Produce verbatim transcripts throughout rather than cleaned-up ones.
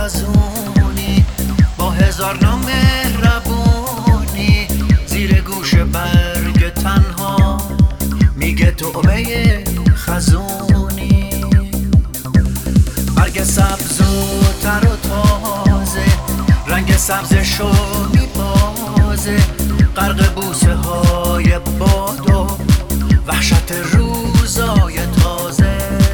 خزونی با هزار نام مهربونی زیر گوش برگ تنها میگه توبه خزونی. برگ سبز و تر و تازه رنگ سبزشو میبازه غرق بوسه های باد و وحشت روزای تازه.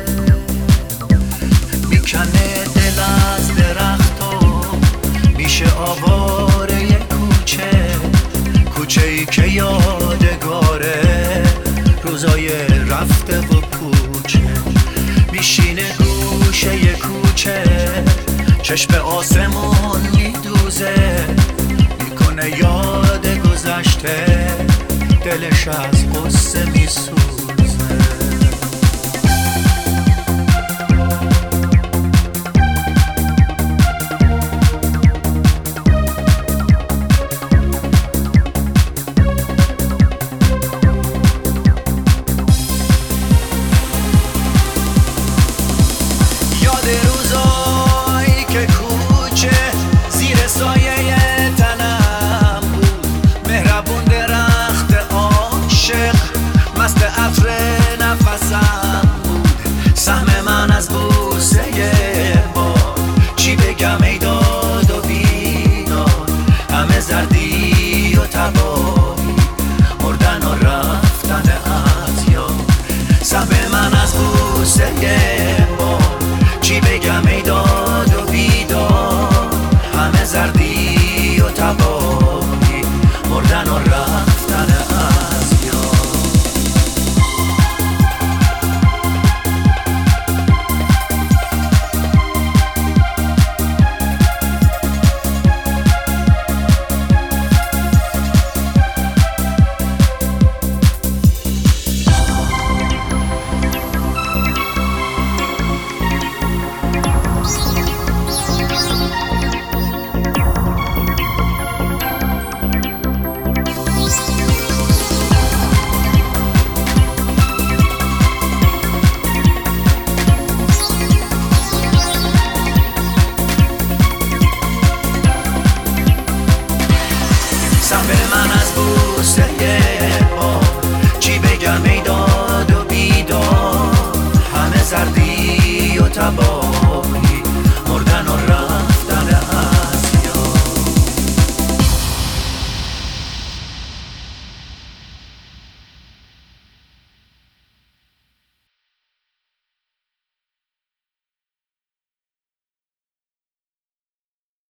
میکنه دل از درخت و میشه آواره کوچه، کوچه ای که یادگاره روزای رفته و کوچه. میشینه گوشه کوچه چشم آسمون میدوزه، میکنه یاد گذشته دلش از قصه میسوزه.